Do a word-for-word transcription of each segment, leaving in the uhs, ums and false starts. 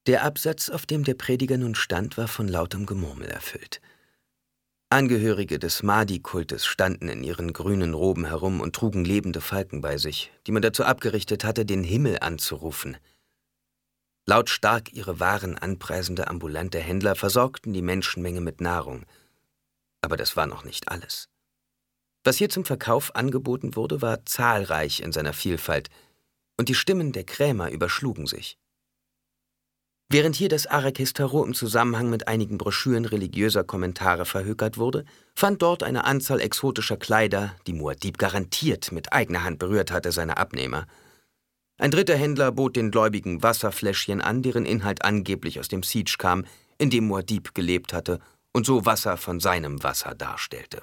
Der Absatz, auf dem der Prediger nun stand, war von lautem Gemurmel erfüllt. Angehörige des Mahdi-Kultes standen in ihren grünen Roben herum und trugen lebende Falken bei sich, die man dazu abgerichtet hatte, den Himmel anzurufen. Lautstark ihre Waren anpreisende ambulante Händler versorgten die Menschenmenge mit Nahrung. Aber das war noch nicht alles. Was hier zum Verkauf angeboten wurde, war zahlreich in seiner Vielfalt, und die Stimmen der Krämer überschlugen sich. Während hier das Arrakis-Tarot im Zusammenhang mit einigen Broschüren religiöser Kommentare verhökert wurde, fand dort eine Anzahl exotischer Kleider, die Muad'Dib garantiert mit eigener Hand berührt hatte, seine Abnehmer. Ein dritter Händler bot den Gläubigen Wasserfläschchen an, deren Inhalt angeblich aus dem Siege kam, in dem Muad'Dib gelebt hatte und so Wasser von seinem Wasser darstellte.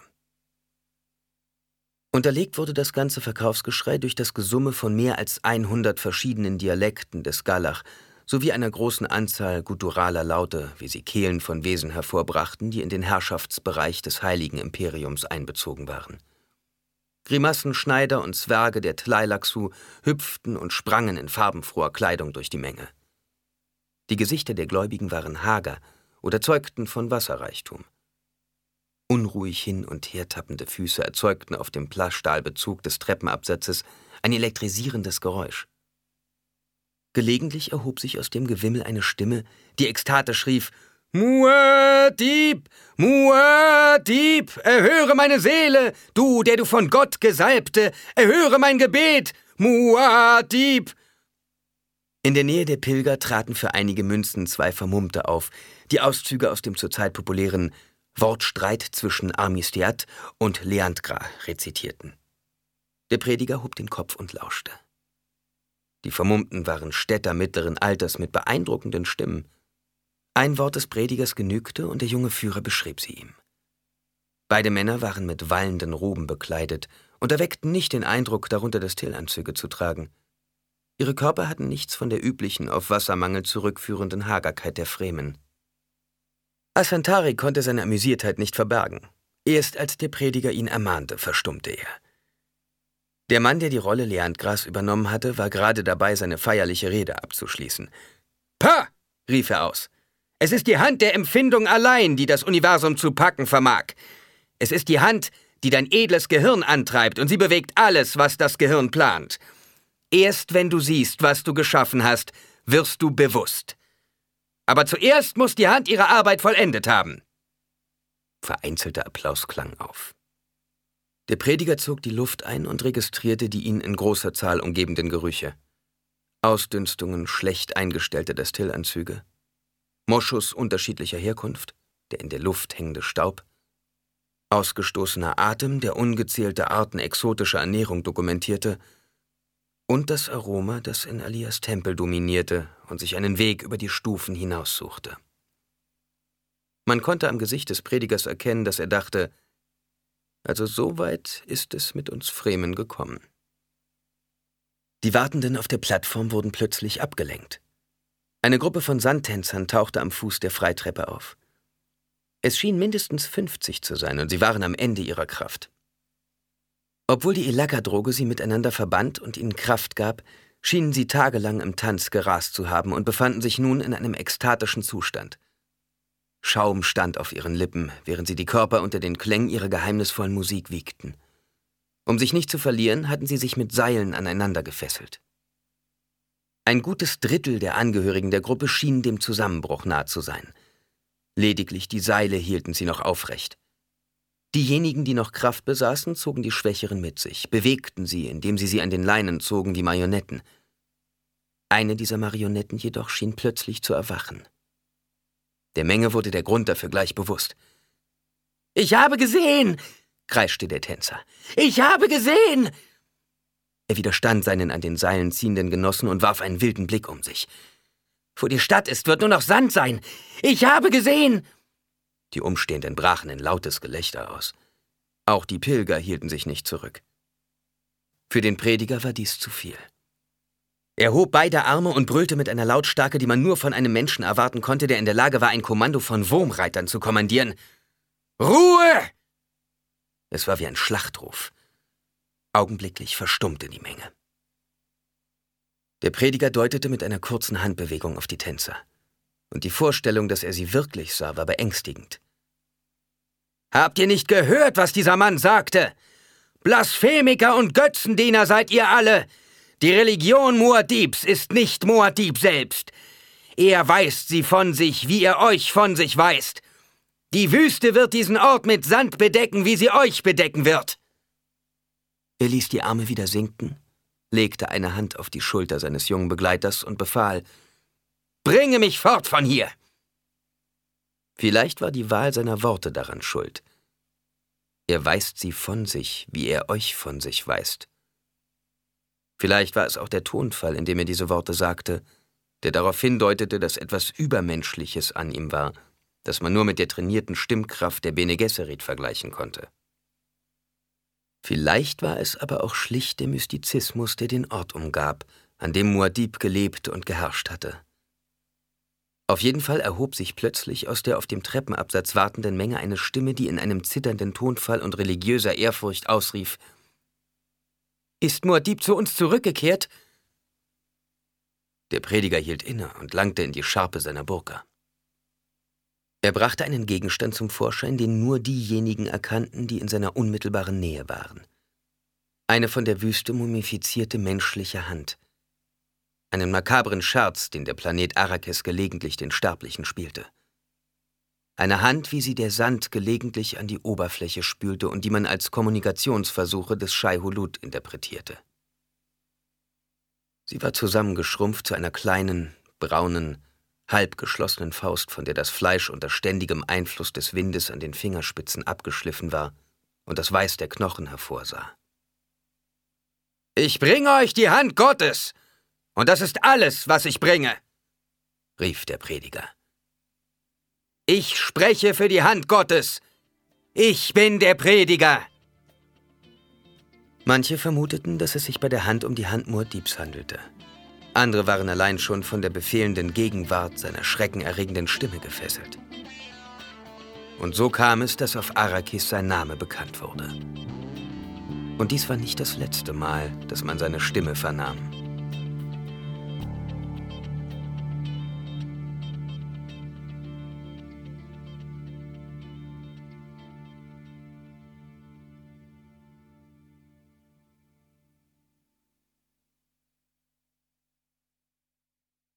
Unterlegt wurde das ganze Verkaufsgeschrei durch das Gesumme von mehr als hundert verschiedenen Dialekten des Galach, sowie einer großen Anzahl gutturaler Laute, wie sie Kehlen von Wesen hervorbrachten, die in den Herrschaftsbereich des Heiligen Imperiums einbezogen waren. Grimassenschneider und Zwerge der Tleilaxu hüpften und sprangen in farbenfroher Kleidung durch die Menge. Die Gesichter der Gläubigen waren hager oder zeugten von Wasserreichtum. Unruhig hin und her tappende Füße erzeugten auf dem Plaststahlbezug des Treppenabsatzes ein elektrisierendes Geräusch. Gelegentlich erhob sich aus dem Gewimmel eine Stimme, die ekstatisch rief: »Muad'Dib! Muad'Dib! Erhöre meine Seele! Du, der du von Gott Gesalbte! Erhöre mein Gebet! Muad'Dib!« In der Nähe der Pilger traten für einige Münzen zwei Vermummte auf, die Auszüge aus dem zurzeit populären Wortstreit zwischen Armistiad und Leandgra rezitierten. Der Prediger hob den Kopf und lauschte. Die Vermummten waren Städter mittleren Alters mit beeindruckenden Stimmen. Ein Wort des Predigers genügte, und der junge Führer beschrieb sie ihm. Beide Männer waren mit wallenden Roben bekleidet und erweckten nicht den Eindruck, darunter das Tillanzüge zu tragen. Ihre Körper hatten nichts von der üblichen, auf Wassermangel zurückführenden Hagerkeit der Fremen. Asantari konnte seine Amüsiertheit nicht verbergen. Erst als der Prediger ihn ermahnte, verstummte er. Der Mann, der die Rolle Leandgras übernommen hatte, war gerade dabei, seine feierliche Rede abzuschließen. »Pah!« rief er aus. »Es ist die Hand der Empfindung allein, die das Universum zu packen vermag. Es ist die Hand, die dein edles Gehirn antreibt, und sie bewegt alles, was das Gehirn plant. Erst wenn du siehst, was du geschaffen hast, wirst du bewusst. Aber zuerst muss die Hand ihre Arbeit vollendet haben.« Vereinzelter Applaus klang auf. Der Prediger zog die Luft ein und registrierte die ihn in großer Zahl umgebenden Gerüche. Ausdünstungen schlecht eingestellter Destillanzüge, Moschus unterschiedlicher Herkunft, der in der Luft hängende Staub, ausgestoßener Atem, der ungezählte Arten exotischer Ernährung dokumentierte, und das Aroma, das in Alias Tempel dominierte und sich einen Weg über die Stufen hinaussuchte. Man konnte am Gesicht des Predigers erkennen, dass er dachte: Also so weit ist es mit uns Fremen gekommen. Die Wartenden auf der Plattform wurden plötzlich abgelenkt. Eine Gruppe von Sandtänzern tauchte am Fuß der Freitreppe auf. Es schien mindestens fünfzig zu sein, und sie waren am Ende ihrer Kraft. Obwohl die Ilaka-Droge sie miteinander verband und ihnen Kraft gab, schienen sie tagelang im Tanz gerast zu haben und befanden sich nun in einem ekstatischen Zustand. Schaum stand auf ihren Lippen, während sie die Körper unter den Klängen ihrer geheimnisvollen Musik wiegten. Um sich nicht zu verlieren, hatten sie sich mit Seilen aneinander gefesselt. Ein gutes Drittel der Angehörigen der Gruppe schienen dem Zusammenbruch nahe zu sein. Lediglich die Seile hielten sie noch aufrecht. Diejenigen, die noch Kraft besaßen, zogen die Schwächeren mit sich, bewegten sie, indem sie sie an den Leinen zogen wie Marionetten. Eine dieser Marionetten jedoch schien plötzlich zu erwachen. Der Menge wurde der Grund dafür gleich bewusst. »Ich habe gesehen!« kreischte der Tänzer. »Ich habe gesehen!« Er widerstand seinen an den Seilen ziehenden Genossen und warf einen wilden Blick um sich. »Wo die Stadt ist, wird nur noch Sand sein! Ich habe gesehen!« Die Umstehenden brachen in lautes Gelächter aus. Auch die Pilger hielten sich nicht zurück. Für den Prediger war dies zu viel. Er hob beide Arme und brüllte mit einer Lautstärke, die man nur von einem Menschen erwarten konnte, der in der Lage war, ein Kommando von Wurmreitern zu kommandieren. »Ruhe!« Es war wie ein Schlachtruf. Augenblicklich verstummte die Menge. Der Prediger deutete mit einer kurzen Handbewegung auf die Tänzer. Und die Vorstellung, dass er sie wirklich sah, war beängstigend. »Habt ihr nicht gehört, was dieser Mann sagte? Blasphemiker und Götzendiener seid ihr alle! Die Religion Muad'Dibs ist nicht Muad'Dib selbst. Er weist sie von sich, wie er euch von sich weist. Die Wüste wird diesen Ort mit Sand bedecken, wie sie euch bedecken wird.« Er ließ die Arme wieder sinken, legte eine Hand auf die Schulter seines jungen Begleiters und befahl, »Bringe mich fort von hier!« Vielleicht war die Wahl seiner Worte daran schuld. Er weist sie von sich, wie er euch von sich weist. Vielleicht war es auch der Tonfall, in dem er diese Worte sagte, der darauf hindeutete, dass etwas Übermenschliches an ihm war, das man nur mit der trainierten Stimmkraft der Bene Gesserit vergleichen konnte. Vielleicht war es aber auch schlicht der Mystizismus, der den Ort umgab, an dem Muad'Dib gelebt und geherrscht hatte. Auf jeden Fall erhob sich plötzlich aus der auf dem Treppenabsatz wartenden Menge eine Stimme, die in einem zitternden Tonfall und religiöser Ehrfurcht ausrief, »Ist Muad'Dib zu uns zurückgekehrt?« Der Prediger hielt inne und langte in die Scharpe seiner Burka. Er brachte einen Gegenstand zum Vorschein, den nur diejenigen erkannten, die in seiner unmittelbaren Nähe waren. Eine von der Wüste mumifizierte menschliche Hand. Einen makabren Scherz, den der Planet Arrakis gelegentlich den Sterblichen spielte. Eine Hand, wie sie der Sand gelegentlich an die Oberfläche spülte und die man als Kommunikationsversuche des Shai-Hulud interpretierte. Sie war zusammengeschrumpft zu einer kleinen, braunen, halb geschlossenen Faust, von der das Fleisch unter ständigem Einfluss des Windes an den Fingerspitzen abgeschliffen war und das Weiß der Knochen hervorsah. »Ich bringe euch die Hand Gottes, und das ist alles, was ich bringe«, rief der Prediger. »Ich spreche für die Hand Gottes. Ich bin der Prediger.« Manche vermuteten, dass es sich bei der Hand um die Hand Muad'Dibs handelte. Andere waren allein schon von der befehlenden Gegenwart seiner schreckenerregenden Stimme gefesselt. Und so kam es, dass auf Arrakis sein Name bekannt wurde. Und dies war nicht das letzte Mal, dass man seine Stimme vernahm.